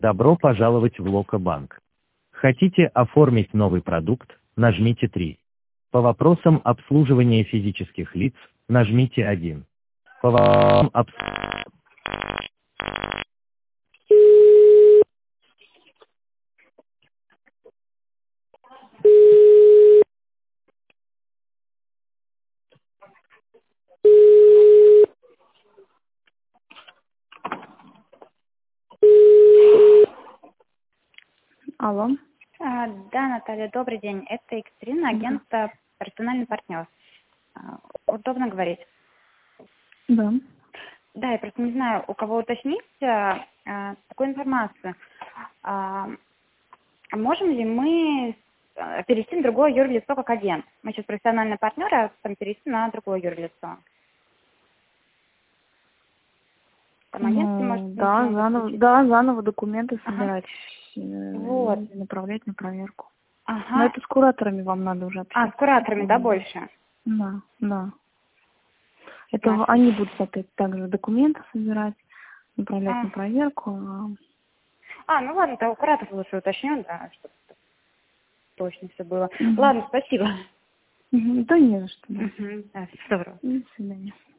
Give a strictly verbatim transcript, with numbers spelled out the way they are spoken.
Добро пожаловать в Локобанк. Хотите оформить новый продукт? Нажмите три. По вопросам обслуживания физических лиц нажмите один. По вопросам обс... Алло. А, Да, Наталья, добрый день. Это Екатерина, агент э, «Персональный партнер». А, Удобно говорить? Да. Да, я просто не знаю, у кого уточнить а, а, такую информацию. А, можем ли мы а, перейти на другое юрлицо как агент? Мы сейчас профессиональный партнер, а там перейти на другое юрлицо. Там агентство может Ну, да, нужно заново, подключить. да, заново документы Ага. собирать, э, Вот. и направлять на проверку. Но Ага. это с кураторами вам надо уже А, с общаться. кураторами, да, больше? Да, да. Это в- Ясно. они будут опять также документы собирать, направлять А, на проверку. а- а, ну ладно, тогда у куратора лучше уточню, да, чтобы точно все было. Мгм. Ладно, спасибо. Мгм. Да не за что, да. Мгм. Да, здорово. До свидания.